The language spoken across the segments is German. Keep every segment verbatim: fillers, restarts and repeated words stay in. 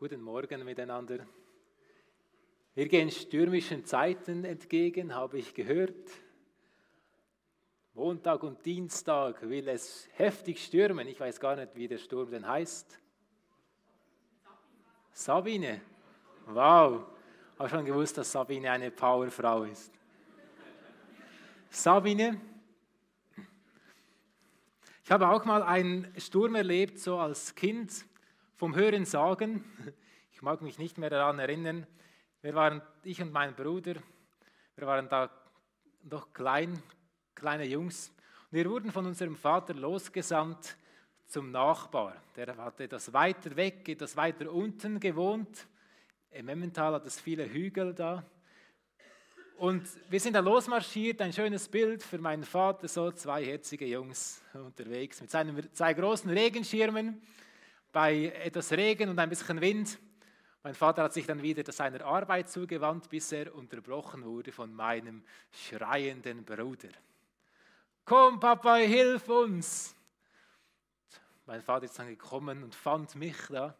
Guten Morgen miteinander. Wir gehen stürmischen Zeiten entgegen, habe ich gehört. Montag und Dienstag will es heftig stürmen. Ich weiß gar nicht, wie der Sturm denn heißt. Sabine. Wow. Habe schon gewusst, dass Sabine eine Powerfrau ist. Sabine. Ich habe auch mal einen Sturm erlebt, so als Kind, vom Hören sagen. Ich mag mich nicht mehr daran erinnern. Wir waren, ich und mein Bruder, wir waren da noch klein, kleine Jungs. Und wir wurden von unserem Vater losgesandt zum Nachbar. Der hat etwas weiter weg, etwas weiter unten gewohnt. Im Emmental hat es viele Hügel da. Und wir sind da losmarschiert, ein schönes Bild für meinen Vater, so zwei herzige Jungs unterwegs mit seinen zwei großen Regenschirmen bei etwas Regen und ein bisschen Wind. Mein Vater hat sich dann wieder seiner Arbeit zugewandt, bis er unterbrochen wurde von meinem schreienden Bruder. Komm, Papa, hilf uns! Mein Vater ist dann gekommen und fand mich da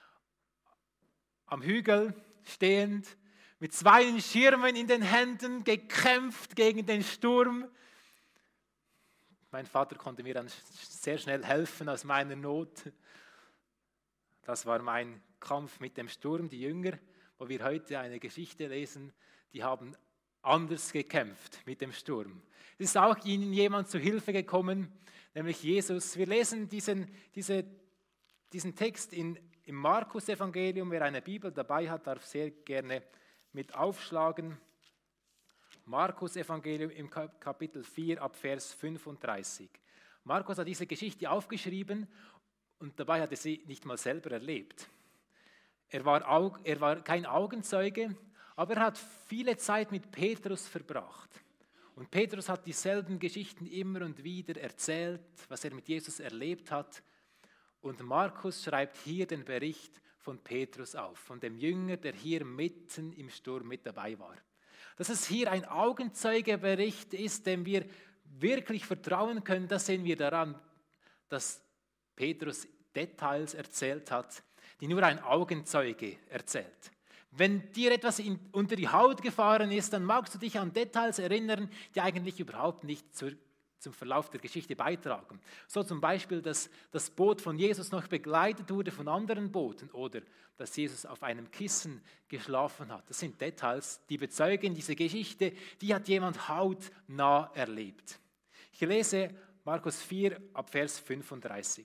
am Hügel stehend, mit zwei Schirmen in den Händen, gekämpft gegen den Sturm. Mein Vater konnte mir dann sehr schnell helfen aus meiner Not. Das war mein Kampf mit dem Sturm. Die Jünger, wo wir heute eine Geschichte lesen, die haben anders gekämpft mit dem Sturm. Es ist auch ihnen jemand zu Hilfe gekommen, nämlich Jesus. Wir lesen diesen, diese, diesen Text in, im Markus-Evangelium. Wer eine Bibel dabei hat, darf sehr gerne mit aufschlagen. Markus-Evangelium im Kapitel vier ab Vers fünfunddreißig. Markus hat diese Geschichte aufgeschrieben und dabei hat er sie nicht mal selber erlebt. Er war, er war kein Augenzeuge, aber er hat viele Zeit mit Petrus verbracht. Und Petrus hat dieselben Geschichten immer und wieder erzählt, was er mit Jesus erlebt hat. Und Markus schreibt hier den Bericht von Petrus auf, von dem Jünger, der hier mitten im Sturm mit dabei war. Dass es hier ein Augenzeugebericht ist, dem wir wirklich vertrauen können, das sehen wir daran, dass Petrus Details erzählt hat, die nur ein Augenzeuge erzählt. Wenn dir etwas in, unter die Haut gefahren ist, dann magst du dich an Details erinnern, die eigentlich überhaupt nicht zur, zum Verlauf der Geschichte beitragen. So zum Beispiel, dass das Boot von Jesus noch begleitet wurde von anderen Booten oder dass Jesus auf einem Kissen geschlafen hat. Das sind Details, die bezeugen diese Geschichte, die hat jemand hautnah erlebt. Ich lese Markus vier ab Vers fünfunddreißig.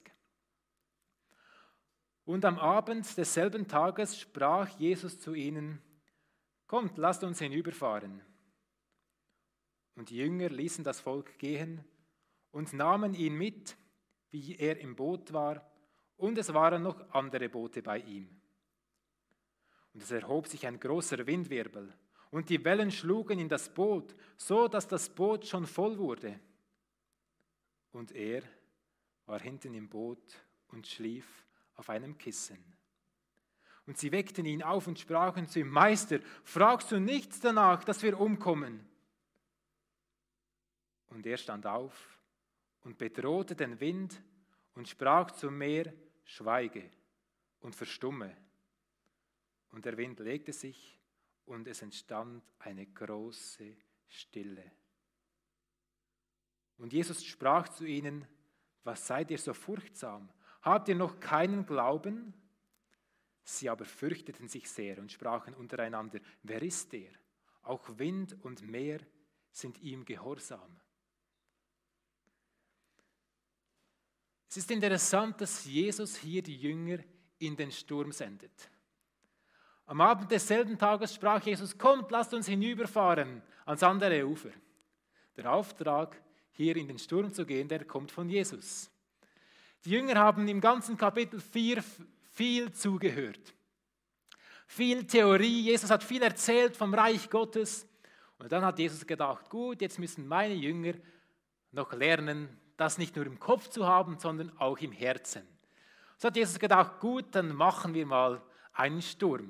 Und am Abend desselben Tages sprach Jesus zu ihnen: Kommt, lasst uns hinüberfahren. Und die Jünger ließen das Volk gehen und nahmen ihn mit, wie er im Boot war, und es waren noch andere Boote bei ihm. Und es erhob sich ein großer Windwirbel, und die Wellen schlugen in das Boot, so dass das Boot schon voll wurde. Und er war hinten im Boot und schlief auf einem Kissen. Und sie weckten ihn auf und sprachen zu ihm: Meister, fragst du nichts danach, dass wir umkommen? Und er stand auf und bedrohte den Wind und sprach zum Meer: Schweige und verstumme. Und der Wind legte sich und es entstand eine große Stille. Und Jesus sprach zu ihnen: Was seid ihr so furchtsam? Habt ihr noch keinen Glauben? Sie aber fürchteten sich sehr und sprachen untereinander: Wer ist der? Auch Wind und Meer sind ihm gehorsam. Es ist interessant, dass Jesus hier die Jünger in den Sturm sendet. Am Abend desselben Tages sprach Jesus: Kommt, lasst uns hinüberfahren ans andere Ufer. Der Auftrag, hier in den Sturm zu gehen, der kommt von Jesus. Die Jünger haben im ganzen Kapitel vier viel zugehört. Viel Theorie, Jesus hat viel erzählt vom Reich Gottes. Und dann hat Jesus gedacht: Gut, jetzt müssen meine Jünger noch lernen, das nicht nur im Kopf zu haben, sondern auch im Herzen. So hat Jesus gedacht: Gut, dann machen wir mal einen Sturm.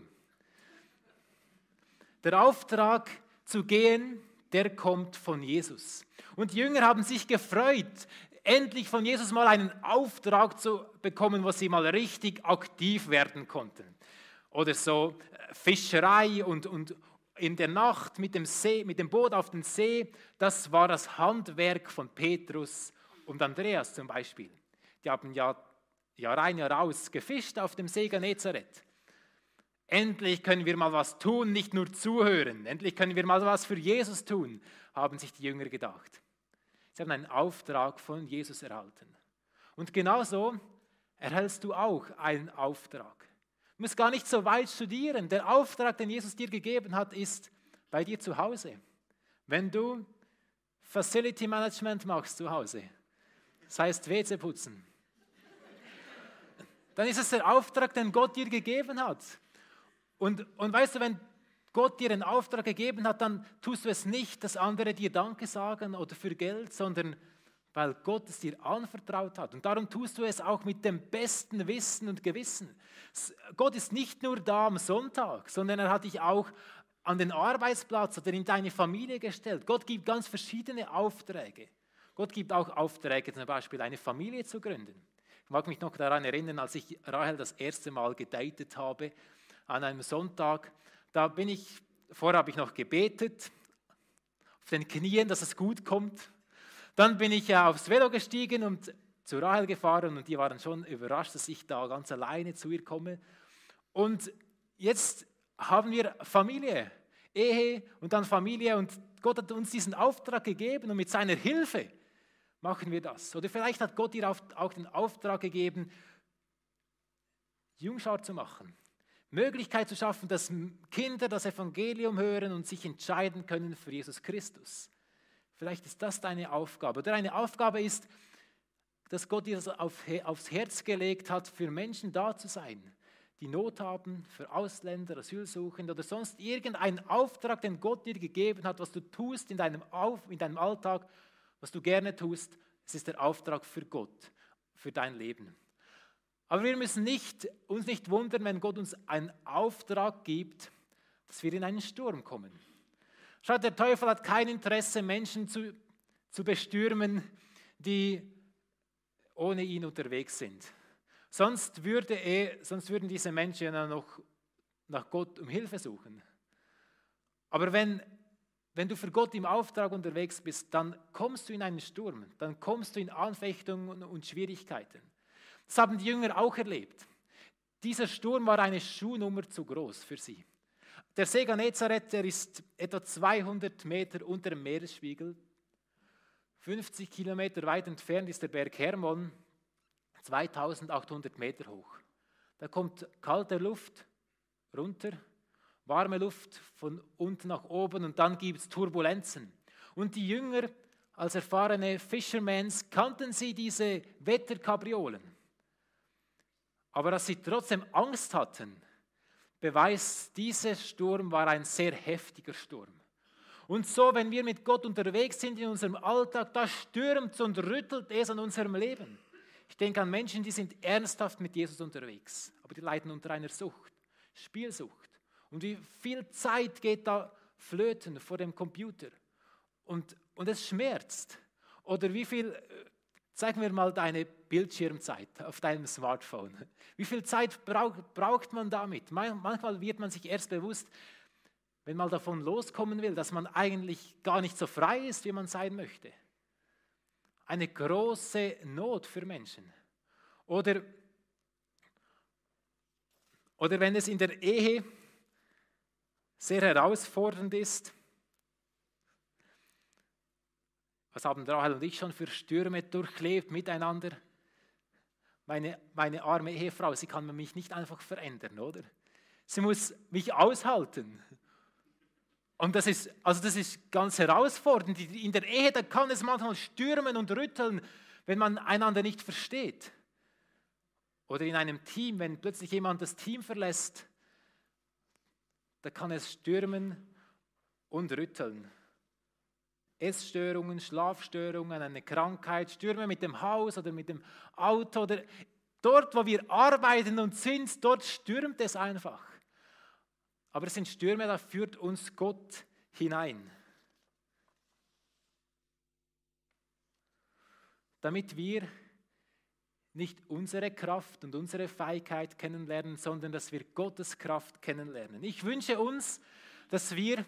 Der Auftrag zu gehen, der kommt von Jesus. Und die Jünger haben sich gefreut, endlich von Jesus mal einen Auftrag zu bekommen, wo sie mal richtig aktiv werden konnten. oder so Fischerei und, und in der Nacht mit dem, See, mit dem Boot auf dem See, das war das Handwerk von Petrus und Andreas zum Beispiel. Die haben ja Jahr ein, Jahr aus gefischt auf dem See Genezareth. Endlich können wir mal was tun, nicht nur zuhören. Endlich können wir mal was für Jesus tun, haben sich die Jünger gedacht. Sie haben einen Auftrag von Jesus erhalten. Und genauso erhältst du auch einen Auftrag. Du musst gar nicht so weit studieren. Der Auftrag, den Jesus dir gegeben hat, ist bei dir zu Hause. Wenn du Facility Management machst zu Hause, das heißt W C putzen, dann ist es der Auftrag, den Gott dir gegeben hat. Und, und weißt du, wenn Gott dir einen Auftrag gegeben hat, dann tust du es nicht, dass andere dir Danke sagen oder für Geld, sondern weil Gott es dir anvertraut hat. Und darum tust du es auch mit dem besten Wissen und Gewissen. Gott ist nicht nur da am Sonntag, sondern er hat dich auch an den Arbeitsplatz oder in deine Familie gestellt. Gott gibt ganz verschiedene Aufträge. Gott gibt auch Aufträge, zum Beispiel eine Familie zu gründen. Ich mag mich noch daran erinnern, als ich Rahel das erste Mal gedatet habe, an einem Sonntag. Da bin ich, vorher habe ich noch gebetet, auf den Knien, dass es gut kommt. Dann bin ich aufs Velo gestiegen und zu Rahel gefahren und die waren schon überrascht, dass ich da ganz alleine zu ihr komme. Und jetzt haben wir Familie, Ehe und dann Familie und Gott hat uns diesen Auftrag gegeben und mit seiner Hilfe machen wir das. Oder vielleicht hat Gott dir auch den Auftrag gegeben, Jungschar zu machen. Möglichkeit zu schaffen, dass Kinder das Evangelium hören und sich entscheiden können für Jesus Christus. Vielleicht ist das deine Aufgabe. Oder eine Aufgabe ist, dass Gott dir das aufs Herz gelegt hat, für Menschen da zu sein, die Not haben, für Ausländer, Asylsuchende oder sonst irgendeinen Auftrag, den Gott dir gegeben hat, was du tust in deinem, Auf, in deinem Alltag, was du gerne tust. Es ist der Auftrag für Gott, für dein Leben. Aber wir müssen nicht, uns nicht wundern, wenn Gott uns einen Auftrag gibt, dass wir in einen Sturm kommen. Schaut, der Teufel hat kein Interesse, Menschen zu, zu bestürmen, die ohne ihn unterwegs sind. Sonst, würde er, sonst würden diese Menschen ja noch nach Gott um Hilfe suchen. Aber wenn, wenn du für Gott im Auftrag unterwegs bist, dann kommst du in einen Sturm, dann kommst du in Anfechtungen und Schwierigkeiten. Das haben die Jünger auch erlebt. Dieser Sturm war eine Schuhnummer zu groß für sie. Der See Genezareth, der ist etwa zweihundert Meter unter dem Meeresspiegel. fünfzig Kilometer weit entfernt ist der Berg Hermon, zweitausendachthundert Meter hoch. Da kommt kalte Luft runter, warme Luft von unten nach oben und dann gibt es Turbulenzen. Und die Jünger, als erfahrene Fishermans, kannten sie diese Wetterkapriolen. Aber dass sie trotzdem Angst hatten, beweist, dieser Sturm war ein sehr heftiger Sturm. Und so, wenn wir mit Gott unterwegs sind in unserem Alltag, da stürmt und rüttelt es an unserem Leben. Ich denke an Menschen, die sind ernsthaft mit Jesus unterwegs, aber die leiden unter einer Sucht, Spielsucht. Und wie viel Zeit geht da flöten vor dem Computer? Und, und es schmerzt. Oder wie viel... Zeig mir mal deine Bildschirmzeit auf deinem Smartphone. Wie viel Zeit braucht, braucht man damit? Manchmal wird man sich erst bewusst, wenn man davon loskommen will, dass man eigentlich gar nicht so frei ist, wie man sein möchte. Eine große Not für Menschen. Oder, oder wenn es in der Ehe sehr herausfordernd ist. Was haben Rahel und ich schon für Stürme durchlebt miteinander? Meine, meine arme Ehefrau, sie kann mich nicht einfach verändern, oder? Sie muss mich aushalten. Und das ist, also das ist ganz herausfordernd. In der Ehe, da kann es manchmal stürmen und rütteln, wenn man einander nicht versteht. Oder in einem Team, wenn plötzlich jemand das Team verlässt, da kann es stürmen und rütteln. Essstörungen, Schlafstörungen, eine Krankheit, Stürme mit dem Haus oder mit dem Auto. Oder dort, wo wir arbeiten und sind, dort stürmt es einfach. Aber es sind Stürme, da führt uns Gott hinein. Damit wir nicht unsere Kraft und unsere Fähigkeit kennenlernen, sondern dass wir Gottes Kraft kennenlernen. Ich wünsche uns, dass wir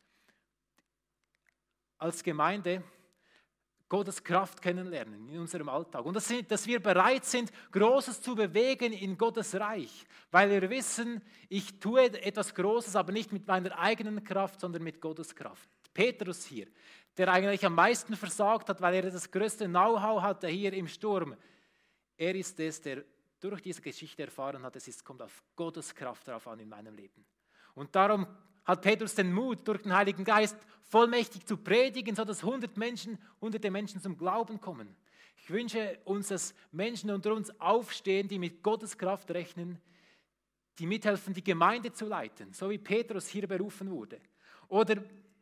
als Gemeinde Gottes Kraft kennenlernen in unserem Alltag und dass, dass wir bereit sind, Großes zu bewegen in Gottes Reich, weil wir wissen, ich tue etwas Großes, aber nicht mit meiner eigenen Kraft, sondern mit Gottes Kraft. Petrus hier, der eigentlich am meisten versagt hat, weil er das größte Know-how hatte hier im Sturm, er ist es, der durch diese Geschichte erfahren hat, es ist, kommt auf Gottes Kraft drauf an in meinem Leben. Und darum hat Petrus den Mut, durch den Heiligen Geist vollmächtig zu predigen, sodass hundert Menschen, hunderte Menschen zum Glauben kommen. Ich wünsche uns, dass Menschen unter uns aufstehen, die mit Gottes Kraft rechnen, die mithelfen, die Gemeinde zu leiten, so wie Petrus hier berufen wurde. Oder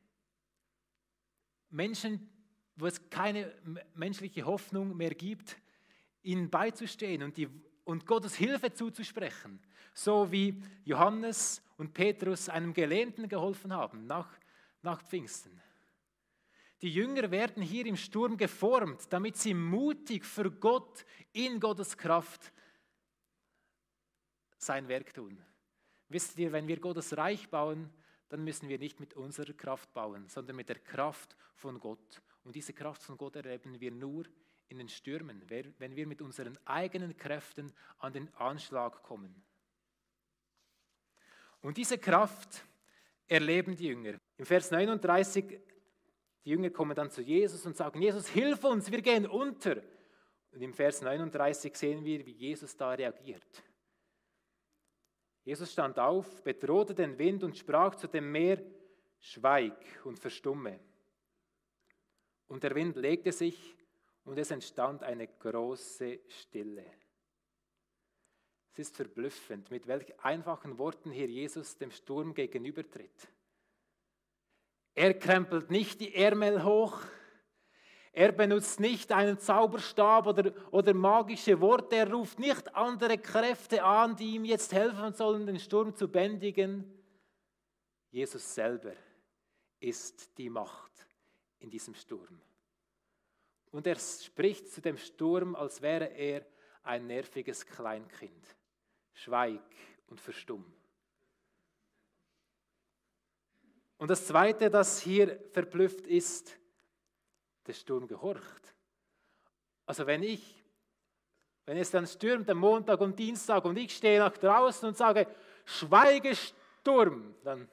Menschen, wo es keine menschliche Hoffnung mehr gibt, ihnen beizustehen und, die, und Gottes Hilfe zuzusprechen, so wie Johannes und Petrus einem Gelähmten geholfen haben nach, nach Pfingsten. Die Jünger werden hier im Sturm geformt, damit sie mutig für Gott in Gottes Kraft sein Werk tun. Wisst ihr, wenn wir Gottes Reich bauen, dann müssen wir nicht mit unserer Kraft bauen, sondern mit der Kraft von Gott. Und diese Kraft von Gott erleben wir nur in den Stürmen, wenn wir mit unseren eigenen Kräften an den Anschlag kommen. Und diese Kraft erleben die Jünger. Im Vers neununddreißig, die Jünger kommen dann zu Jesus und sagen, Jesus, hilf uns, wir gehen unter. Und im Vers neununddreißig sehen wir, wie Jesus da reagiert. Jesus stand auf, bedrohte den Wind und sprach zu dem Meer, schweig und verstumme. Und der Wind legte sich und es entstand eine große Stille. Es ist verblüffend, mit welch einfachen Worten hier Jesus dem Sturm gegenübertritt. Er krempelt nicht die Ärmel hoch, er benutzt nicht einen Zauberstab oder, oder magische Worte, er ruft nicht andere Kräfte an, die ihm jetzt helfen sollen, den Sturm zu bändigen. Jesus selber ist die Macht in diesem Sturm. Und er spricht zu dem Sturm, als wäre er ein nerviges Kleinkind. Schweig und verstumm. Und das Zweite, das hier verblüfft ist, der Sturm gehorcht. Also wenn ich, wenn es dann stürmt am Montag und Dienstag und ich stehe nach draußen und sage, schweige Sturm, dann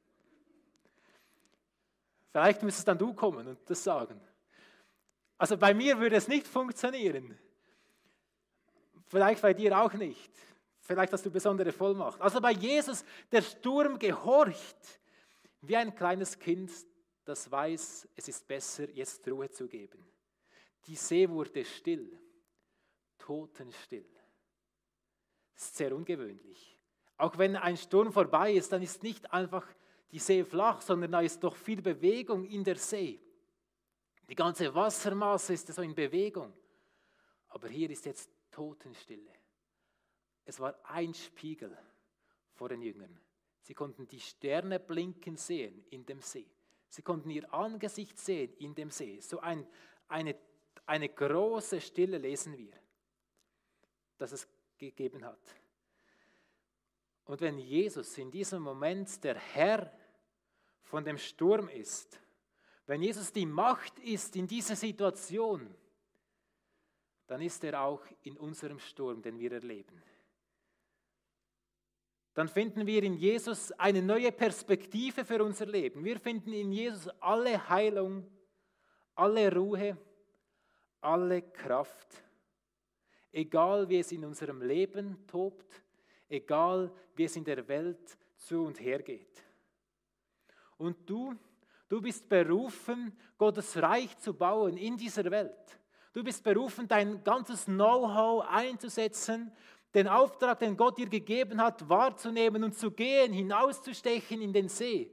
vielleicht müsstest dann du kommen und das sagen. Also bei mir würde es nicht funktionieren. Vielleicht bei dir auch nicht. Vielleicht hast du besondere Vollmacht. Also bei Jesus, der Sturm gehorcht, wie ein kleines Kind, das weiß, es ist besser, jetzt Ruhe zu geben. Die See wurde still, totenstill. Das ist sehr ungewöhnlich. Auch wenn ein Sturm vorbei ist, dann ist nicht einfach die See flach, sondern da ist doch viel Bewegung in der See. Die ganze Wassermasse ist so in Bewegung. Aber hier ist jetzt Totenstille. Es war ein Spiegel vor den Jüngern. Sie konnten die Sterne blinken sehen in dem See. Sie konnten ihr Angesicht sehen in dem See. So ein, eine, eine große Stille lesen wir, dass es gegeben hat. Und wenn Jesus in diesem Moment der Herr von dem Sturm ist, wenn Jesus die Macht ist in dieser Situation, dann ist er auch in unserem Sturm, den wir erleben. Dann finden wir in Jesus eine neue Perspektive für unser Leben. Wir finden in Jesus alle Heilung, alle Ruhe, alle Kraft. Egal wie es in unserem Leben tobt, egal wie es in der Welt zu und her geht. Und du, du bist berufen, Gottes Reich zu bauen in dieser Welt. Du bist berufen, dein ganzes Know-how einzusetzen, den Auftrag, den Gott dir gegeben hat, wahrzunehmen und zu gehen, hinauszustechen in den See.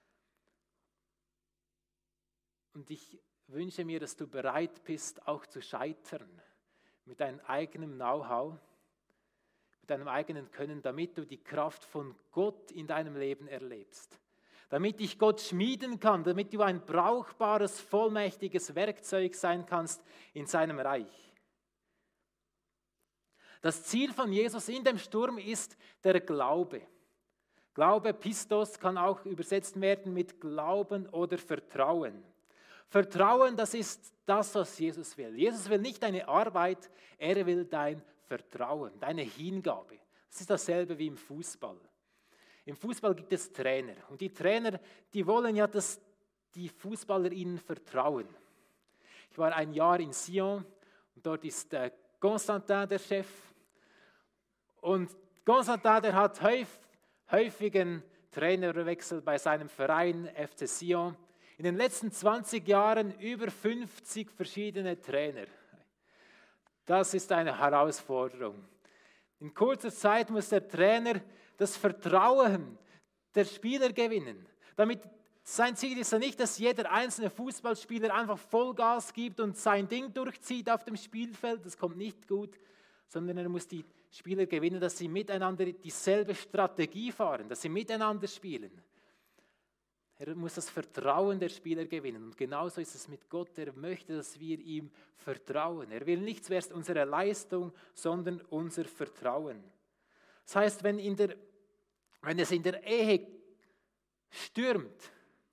Und ich wünsche mir, dass du bereit bist, auch zu scheitern mit deinem eigenen Know-how, mit deinem eigenen Können, damit du die Kraft von Gott in deinem Leben erlebst. Damit dich Gott schmieden kann, damit du ein brauchbares, vollmächtiges Werkzeug sein kannst in seinem Reich. Das Ziel von Jesus in dem Sturm ist der Glaube. Glaube, Pistos, kann auch übersetzt werden mit Glauben oder Vertrauen. Vertrauen, das ist das, was Jesus will. Jesus will nicht deine Arbeit, er will dein Vertrauen, deine Hingabe. Das ist dasselbe wie im Fußball. Im Fußball gibt es Trainer und die Trainer, die wollen ja, dass die Fußballer ihnen vertrauen. Ich war ein Jahr in Sion und dort ist äh, Constantin der Chef. Und Constantin, der hat häufig, häufigen Trainerwechsel bei seinem Verein F C Sion. In den letzten zwanzig Jahren über fünfzig verschiedene Trainer. Das ist eine Herausforderung. In kurzer Zeit muss der Trainer das Vertrauen der Spieler gewinnen. Damit sein Ziel ist ja nicht, dass jeder einzelne Fußballspieler einfach Vollgas gibt und sein Ding durchzieht auf dem Spielfeld. Das kommt nicht gut, sondern er muss die Spieler gewinnen, dass sie miteinander dieselbe Strategie fahren, dass sie miteinander spielen. Er muss das Vertrauen der Spieler gewinnen. Und genauso ist es mit Gott. Er möchte, dass wir ihm vertrauen. Er will nicht zuerst unsere Leistung, sondern unser Vertrauen. Das heißt, wenn, in der, wenn es in der Ehe stürmt,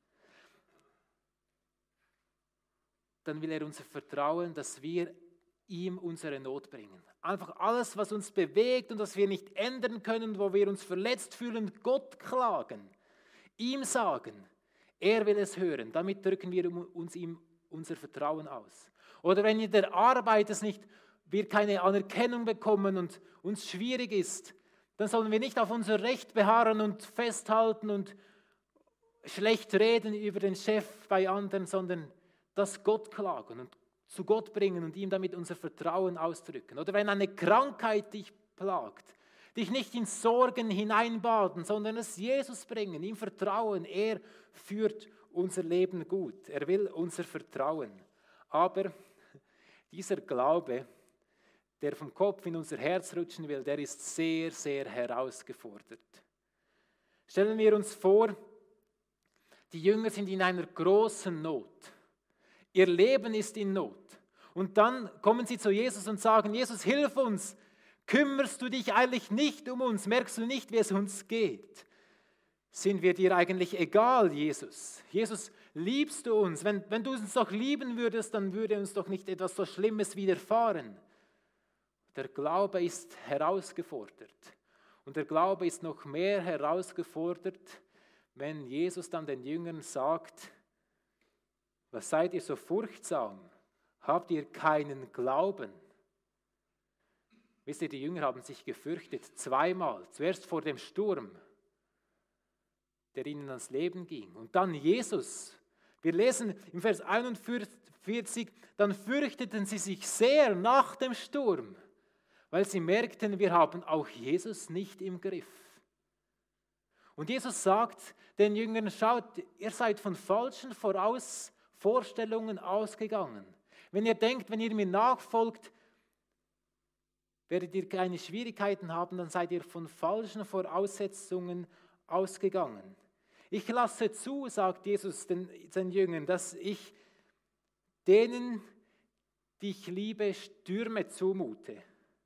dann will er unser Vertrauen, dass wir ihm unsere Not bringen. Einfach alles, was uns bewegt und was wir nicht ändern können, wo wir uns verletzt fühlen, Gott klagen, ihm sagen, er will es hören. Damit drücken wir uns ihm unser Vertrauen aus. Oder wenn in der Arbeit es nicht, wir keine Anerkennung bekommen und uns schwierig ist, dann sollen wir nicht auf unser Recht beharren und festhalten und schlecht reden über den Chef bei anderen, sondern das Gott klagen und zu Gott bringen und ihm damit unser Vertrauen ausdrücken. Oder wenn eine Krankheit dich plagt, dich nicht in Sorgen hineinbaden, sondern es Jesus bringen, ihm vertrauen. Er führt unser Leben gut. Er will unser Vertrauen. Aber dieser Glaube, der vom Kopf in unser Herz rutschen will, der ist sehr, sehr herausgefordert. Stellen wir uns vor, die Jünger sind in einer großen Not. Ihr Leben ist in Not. Und dann kommen sie zu Jesus und sagen, Jesus, hilf uns. Kümmerst du dich eigentlich nicht um uns? Merkst du nicht, wie es uns geht? Sind wir dir eigentlich egal, Jesus? Jesus, liebst du uns? Wenn, wenn du uns doch lieben würdest, dann würde uns doch nicht etwas so Schlimmes widerfahren. Der Glaube ist herausgefordert. Und der Glaube ist noch mehr herausgefordert, wenn Jesus dann den Jüngern sagt, was seid ihr so furchtsam? Habt ihr keinen Glauben? Wisst ihr, die Jünger haben sich gefürchtet, zweimal. Zuerst vor dem Sturm, der ihnen ans Leben ging. Und dann Jesus. Wir lesen im Vers einundvierzig, dann fürchteten sie sich sehr nach dem Sturm, weil sie merkten, wir haben auch Jesus nicht im Griff. Und Jesus sagt den Jüngern, schaut, ihr seid von falschen Voraus Vorstellungen ausgegangen. Wenn ihr denkt, wenn ihr mir nachfolgt, werdet ihr keine Schwierigkeiten haben, dann seid ihr von falschen Voraussetzungen ausgegangen. Ich lasse zu, sagt Jesus den, den Jüngern, dass ich denen, die ich liebe, Stürme zumute.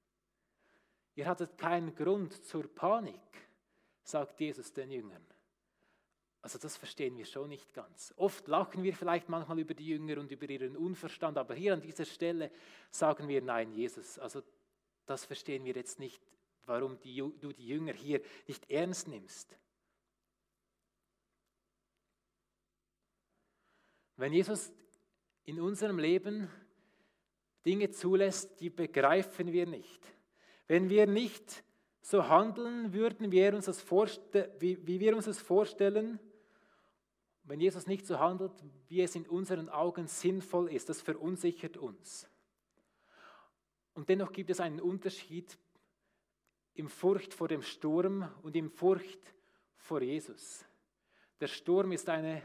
Ihr hattet keinen Grund zur Panik, sagt Jesus den Jüngern. Also das verstehen wir schon nicht ganz. Oft lachen wir vielleicht manchmal über die Jünger und über ihren Unverstand, aber hier an dieser Stelle sagen wir, nein, Jesus, also das verstehen wir jetzt nicht, warum die, du die Jünger hier nicht ernst nimmst. Wenn Jesus in unserem Leben Dinge zulässt, die begreifen wir nicht. Wenn wir nicht so handeln würden, wie, er uns das vorste- wie, wie wir uns das vorstellen, wenn Jesus nicht so handelt, wie es in unseren Augen sinnvoll ist, das verunsichert uns. Und dennoch gibt es einen Unterschied im Furcht vor dem Sturm und im Furcht vor Jesus. Der Sturm ist eine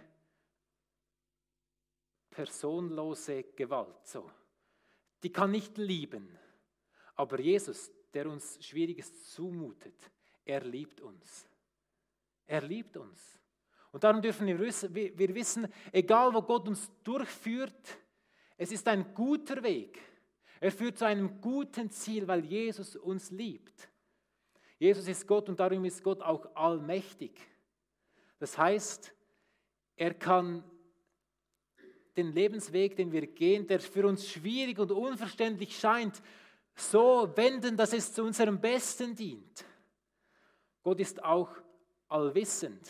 personlose Gewalt. So. Die kann nicht lieben. Aber Jesus, der uns Schwieriges zumutet, er liebt uns. Er liebt uns. Und darum dürfen wir wissen, wir wissen, egal wo Gott uns durchführt, es ist ein guter Weg. Er führt zu einem guten Ziel, weil Jesus uns liebt. Jesus ist Gott und darum ist Gott auch allmächtig. Das heißt, er kann den Lebensweg, den wir gehen, der für uns schwierig und unverständlich scheint, so wenden, dass es zu unserem Besten dient. Gott ist auch allwissend.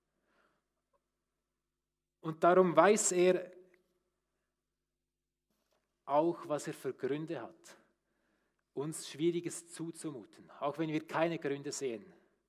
Und darum weiß er auch, was er für Gründe hat, uns Schwieriges zuzumuten, auch wenn wir keine Gründe sehen.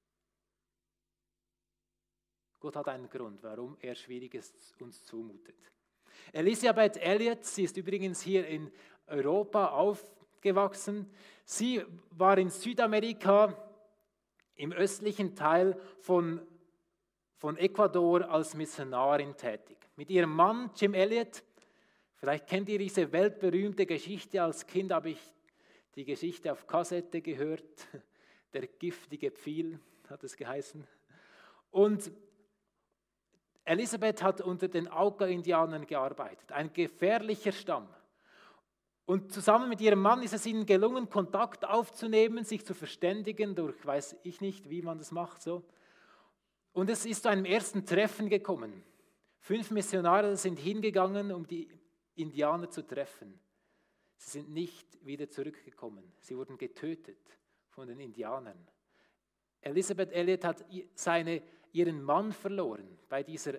Gott hat einen Grund, warum er Schwieriges uns zumutet. Elisabeth Elliot, sie ist übrigens hier in Europa aufgewachsen. Sie war in Südamerika im östlichen Teil von, von Ecuador als Missionarin tätig. Mit ihrem Mann Jim Elliot, vielleicht kennt ihr diese weltberühmte Geschichte, als Kind habe ich die Geschichte auf Kassette gehört, der giftige Pfeil hat es geheißen. Und Elisabeth hat unter den Auca-Indianern gearbeitet, ein gefährlicher Stamm. Und zusammen mit ihrem Mann ist es ihnen gelungen, Kontakt aufzunehmen, sich zu verständigen, durch weiß ich nicht, wie man das macht. So. Und es ist zu einem ersten Treffen gekommen. Fünf Missionare sind hingegangen, um die Indianer zu treffen. Sie sind nicht wieder zurückgekommen. Sie wurden getötet von den Indianern. Elisabeth Elliot hat seine, ihren Mann verloren bei dieser,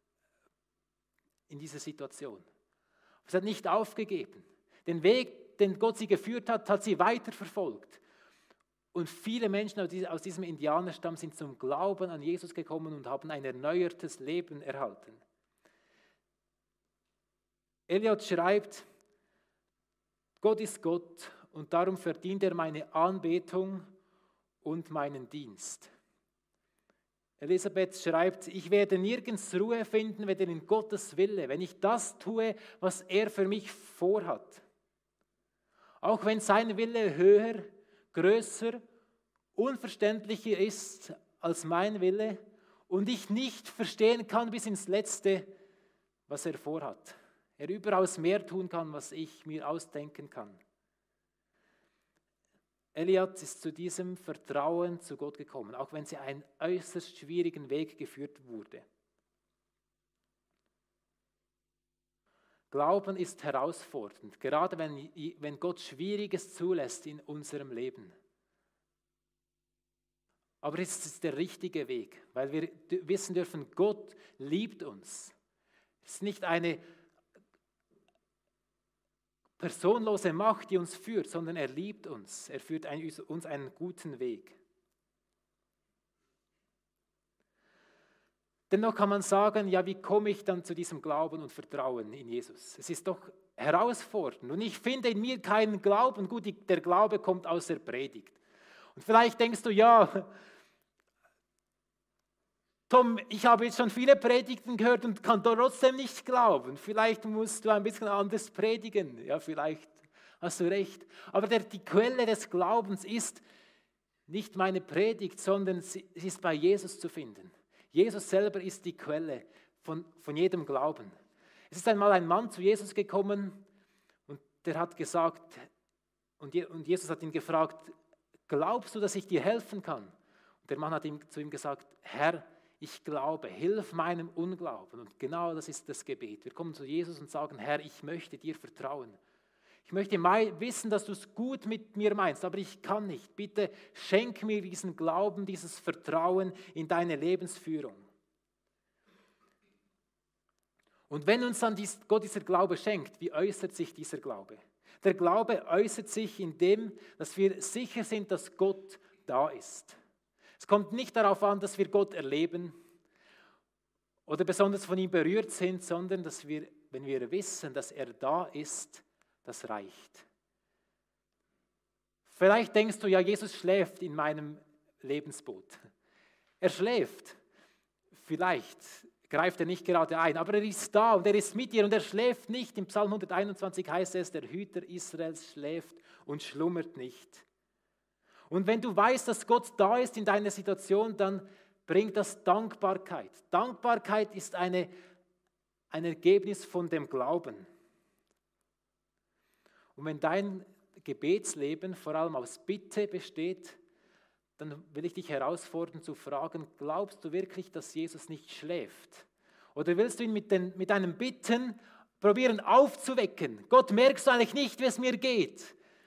in dieser Situation. Sie hat nicht aufgegeben. Den Weg, den Gott sie geführt hat, hat sie weiterverfolgt. Und viele Menschen aus diesem Indianerstamm sind zum Glauben an Jesus gekommen und haben ein erneuertes Leben erhalten. Elliot schreibt, Gott ist Gott und darum verdient er meine Anbetung und meinen Dienst. Elisabeth schreibt, ich werde nirgends Ruhe finden, weder in Gottes Wille, wenn ich das tue, was er für mich vorhat. Auch wenn sein Wille höher, größer, unverständlicher ist als mein Wille und ich nicht verstehen kann bis ins Letzte, was er vorhat. Er überaus mehr tun kann, was ich mir ausdenken kann. Elliot ist zu diesem Vertrauen zu Gott gekommen, auch wenn sie einen äußerst schwierigen Weg geführt wurde. Glauben ist herausfordernd, gerade wenn, wenn Gott Schwieriges zulässt in unserem Leben. Aber es ist der richtige Weg, weil wir wissen dürfen, Gott liebt uns. Es ist nicht eine personlose Macht, die uns führt, sondern er liebt uns. Er führt ein, uns einen guten Weg. Dennoch kann man sagen, ja, wie komme ich dann zu diesem Glauben und Vertrauen in Jesus? Es ist doch herausfordernd und ich finde in mir keinen Glauben. Gut, der Glaube kommt aus der Predigt. Und vielleicht denkst du, ja, Tom, ich habe jetzt schon viele Predigten gehört und kann trotzdem nicht glauben. Vielleicht musst du ein bisschen anders predigen. Ja, vielleicht hast du recht. Aber der, die Quelle des Glaubens ist nicht meine Predigt, sondern sie ist bei Jesus zu finden. Jesus selber ist die Quelle von, von jedem Glauben. Es ist einmal ein Mann zu Jesus gekommen und der hat gesagt, und Jesus hat ihn gefragt, glaubst du, dass ich dir helfen kann? Und der Mann hat ihm, zu ihm gesagt, Herr, ich glaube, hilf meinem Unglauben. Und genau das ist das Gebet. Wir kommen zu Jesus und sagen, Herr, ich möchte dir vertrauen. Ich möchte wissen, dass du es gut mit mir meinst, aber ich kann nicht. Bitte schenk mir diesen Glauben, dieses Vertrauen in deine Lebensführung. Und wenn uns dann dies, Gott dieser Glaube schenkt, wie äußert sich dieser Glaube? Der Glaube äußert sich in dem, dass wir sicher sind, dass Gott da ist. Es kommt nicht darauf an, dass wir Gott erleben oder besonders von ihm berührt sind, sondern dass wir, wenn wir wissen, dass er da ist, das reicht. Vielleicht denkst du, ja, Jesus schläft in meinem Lebensboot. Er schläft. Vielleicht greift er nicht gerade ein, aber er ist da und er ist mit dir und er schläft nicht. Im Psalm hunderteinundzwanzig heißt es, der Hüter Israels schläft und schlummert nicht. Und wenn du weißt, dass Gott da ist in deiner Situation, dann bringt das Dankbarkeit. Dankbarkeit ist eine, ein Ergebnis von dem Glauben. Und wenn dein Gebetsleben vor allem aus Bitte besteht, dann will ich dich herausfordern zu fragen, glaubst du wirklich, dass Jesus nicht schläft? Oder willst du ihn mit, den, mit deinem Bitten probieren aufzuwecken? Gott, merkst du eigentlich nicht, wie es mir geht?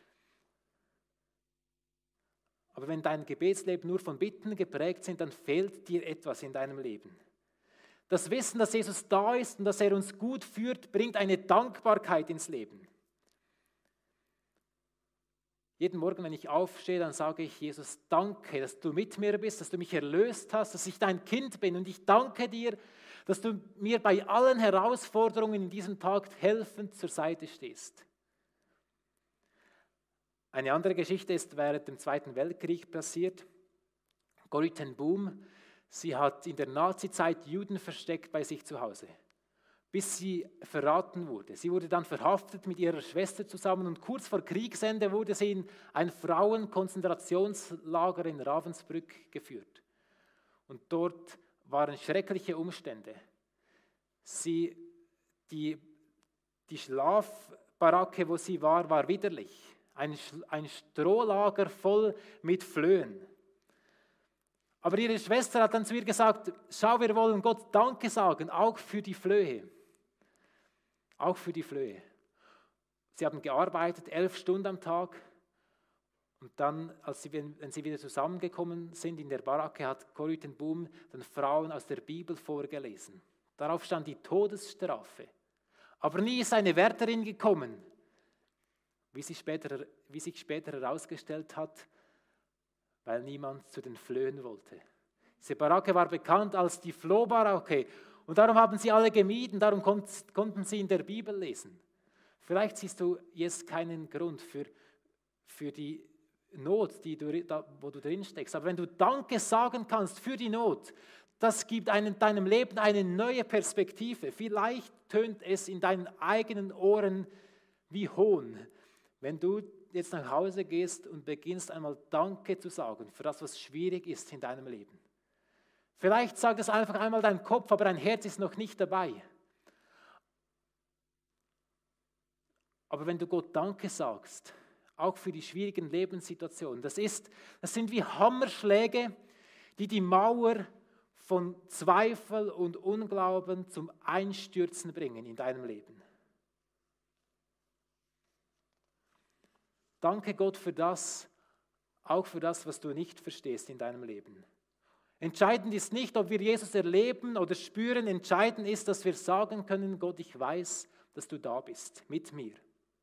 Aber wenn dein Gebetsleben nur von Bitten geprägt sind, dann fehlt dir etwas in deinem Leben. Das Wissen, dass Jesus da ist und dass er uns gut führt, bringt eine Dankbarkeit ins Leben. Jeden Morgen, wenn ich aufstehe, dann sage ich, Jesus, danke, dass du mit mir bist, dass du mich erlöst hast, dass ich dein Kind bin. Und ich danke dir, dass du mir bei allen Herausforderungen in diesem Tag helfend zur Seite stehst. Eine andere Geschichte ist während dem Zweiten Weltkrieg passiert. Corrie ten Boom, sie hat in der Nazizeit Juden versteckt bei sich zu Hause, bis sie verraten wurde. Sie wurde dann verhaftet mit ihrer Schwester zusammen und kurz vor Kriegsende wurde sie in ein Frauenkonzentrationslager in Ravensbrück geführt. Und dort waren schreckliche Umstände. Sie, die, die Schlafbaracke, wo sie war, war widerlich. Ein, ein Strohlager voll mit Flöhen. Aber ihre Schwester hat dann zu ihr gesagt, schau, wir wollen Gott Danke sagen, auch für die Flöhe. Auch für die Flöhe. Sie haben gearbeitet, elf Stunden am Tag. Und dann, als sie, wenn sie wieder zusammengekommen sind in der Baracke, hat Corrie ten Boom den Frauen aus der Bibel vorgelesen. Darauf stand die Todesstrafe. Aber nie ist eine Wärterin gekommen, wie sich später, wie sich später herausgestellt hat, weil niemand zu den Flöhen wollte. Diese Baracke war bekannt als die Flohbaracke und darum haben sie alle gemieden, darum konnten sie in der Bibel lesen. Vielleicht siehst du jetzt keinen Grund für, für die Not, die du, da, wo du drin steckst, aber wenn du Danke sagen kannst für die Not, das gibt einem, deinem Leben eine neue Perspektive. Vielleicht tönt es in deinen eigenen Ohren wie Hohn, wenn du jetzt nach Hause gehst und beginnst einmal Danke zu sagen für das, was schwierig ist in deinem Leben. Vielleicht sagt es einfach einmal dein Kopf, aber dein Herz ist noch nicht dabei. Aber wenn du Gott Danke sagst, auch für die schwierigen Lebenssituationen, das, ist, das sind wie Hammerschläge, die die Mauer von Zweifel und Unglauben zum Einstürzen bringen in deinem Leben. Danke Gott für das, auch für das, was du nicht verstehst in deinem Leben. Entscheidend ist nicht, ob wir Jesus erleben oder spüren. Entscheidend ist, dass wir sagen können, Gott, ich weiß, dass du da bist, mit mir.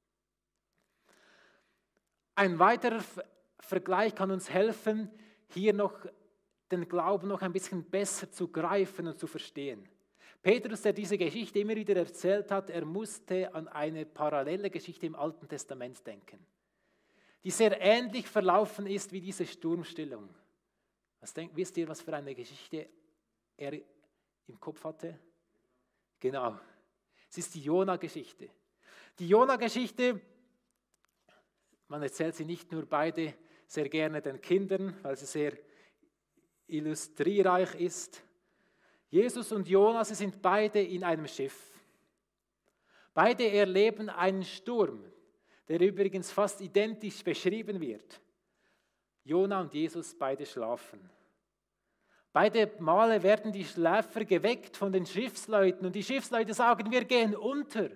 Ein weiterer Vergleich kann uns helfen, hier noch den Glauben noch ein bisschen besser zu greifen und zu verstehen. Petrus, der diese Geschichte immer wieder erzählt hat, er musste an eine parallele Geschichte im Alten Testament denken, die sehr ähnlich verlaufen ist wie diese Sturmstillung. Was denkt, wisst ihr, was für eine Geschichte er im Kopf hatte? Genau, es ist die Jona-Geschichte. Die Jona-Geschichte, man erzählt sie nicht nur beide sehr gerne den Kindern, weil sie sehr illustrierreich ist. Jesus und Jona, sie sind beide in einem Schiff. Beide erleben einen Sturm, der übrigens fast identisch beschrieben wird. Jona und Jesus, beide schlafen. Beide Male werden die Schläfer geweckt von den Schiffsleuten und die Schiffsleute sagen, wir gehen unter.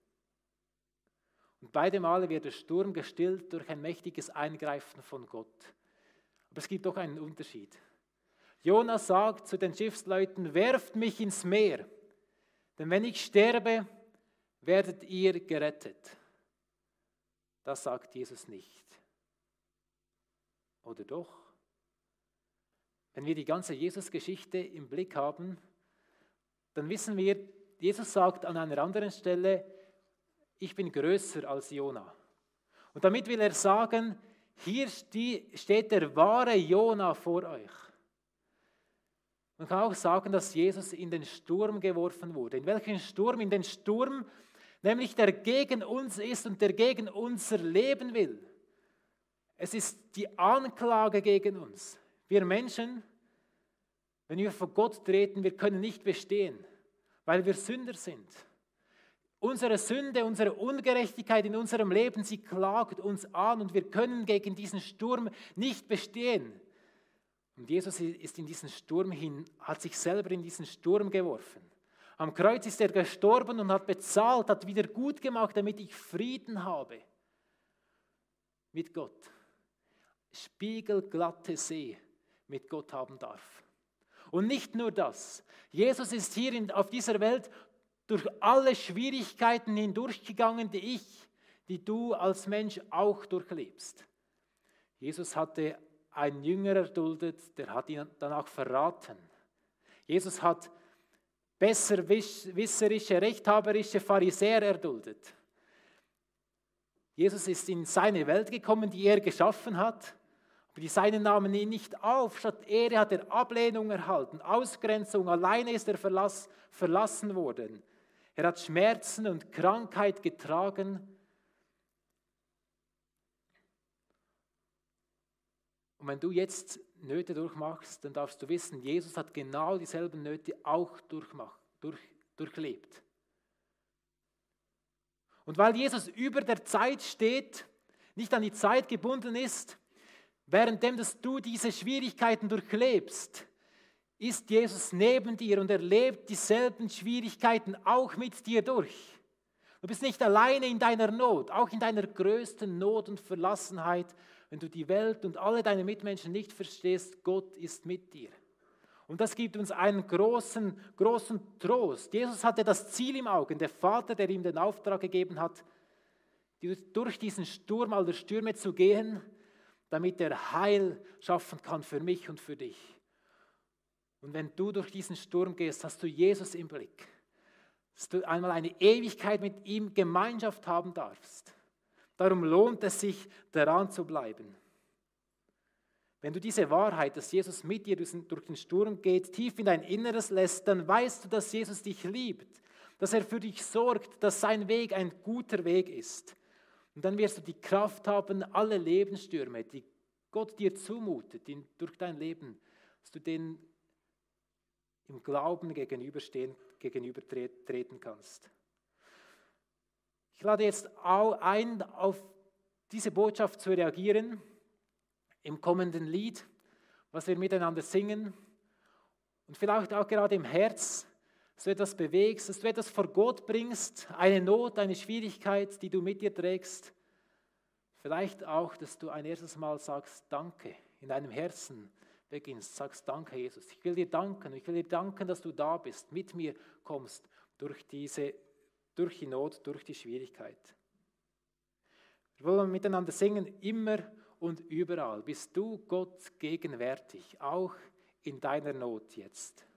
Und beide Male wird der Sturm gestillt durch ein mächtiges Eingreifen von Gott. Aber es gibt doch einen Unterschied. Jona sagt zu den Schiffsleuten, werft mich ins Meer, denn wenn ich sterbe, werdet ihr gerettet. Das sagt Jesus nicht. Oder doch? Wenn wir die ganze Jesus-Geschichte im Blick haben, dann wissen wir, Jesus sagt an einer anderen Stelle, ich bin größer als Jona. Und damit will er sagen, hier steht der wahre Jona vor euch. Man kann auch sagen, dass Jesus in den Sturm geworfen wurde. In welchen Sturm? In den Sturm, nämlich der gegen uns ist und der gegen unser Leben will. Es ist die Anklage gegen uns. Wir Menschen, wenn wir vor Gott treten, wir können nicht bestehen, weil wir Sünder sind. Unsere Sünde, unsere Ungerechtigkeit in unserem Leben, sie klagt uns an und wir können gegen diesen Sturm nicht bestehen. Und Jesus ist in diesen Sturm hin, hat sich selber in diesen Sturm geworfen. Am Kreuz ist er gestorben und hat bezahlt, hat wieder gut gemacht, damit ich Frieden habe mit Gott. Spiegelglatte See mit Gott haben darf. Und nicht nur das. Jesus ist hier in, auf dieser Welt durch alle Schwierigkeiten hindurchgegangen, die ich, die du als Mensch auch durchlebst. Jesus hatte einen Jünger erduldet, der hat ihn dann auch verraten. Jesus hat besserwisserische, rechthaberische Pharisäer erduldet. Jesus ist in seine Welt gekommen, die er geschaffen hat, aber die Seinen nahmen ihn nicht auf. Statt Ehre hat er Ablehnung erhalten, Ausgrenzung, alleine ist er verlass, verlassen worden. Er hat Schmerzen und Krankheit getragen. Und wenn du jetzt Nöte durchmachst, dann darfst du wissen, Jesus hat genau dieselben Nöte auch durchmacht, durch, durchlebt. Und weil Jesus über der Zeit steht, nicht an die Zeit gebunden ist, währenddem dass du diese Schwierigkeiten durchlebst, ist Jesus neben dir und erlebt dieselben Schwierigkeiten auch mit dir durch. Du bist nicht alleine in deiner Not, auch in deiner größten Not und Verlassenheit, wenn du die Welt und alle deine Mitmenschen nicht verstehst, Gott ist mit dir. Und das gibt uns einen großen, großen Trost. Jesus hatte das Ziel im Auge, der Vater, der ihm den Auftrag gegeben hat, durch diesen Sturm aller Stürme zu gehen, damit er Heil schaffen kann für mich und für dich. Und wenn du durch diesen Sturm gehst, hast du Jesus im Blick, dass du einmal eine Ewigkeit mit ihm Gemeinschaft haben darfst. Darum lohnt es sich, daran zu bleiben. Wenn du diese Wahrheit, dass Jesus mit dir durch den Sturm geht, tief in dein Inneres lässt, dann weißt du, dass Jesus dich liebt, dass er für dich sorgt, dass sein Weg ein guter Weg ist. Und dann wirst du die Kraft haben, alle Lebensstürme, die Gott dir zumutet, die durch dein Leben, dass du denen im Glauben gegenüberstehen, gegenübertreten kannst. Ich lade jetzt ein, auf diese Botschaft zu reagieren im kommenden Lied, was wir miteinander singen. Und vielleicht auch gerade im Herz, dass du etwas bewegst, dass du etwas vor Gott bringst, eine Not, eine Schwierigkeit, die du mit dir trägst. Vielleicht auch, dass du ein erstes Mal sagst, danke, in deinem Herzen beginnst, sagst, danke Jesus, ich will dir danken, ich will dir danken, dass du da bist, mit mir kommst durch diese, durch die Not, durch die Schwierigkeit. Wir wollen miteinander singen, immer und überall bist du Gott gegenwärtig, auch in deiner Not jetzt.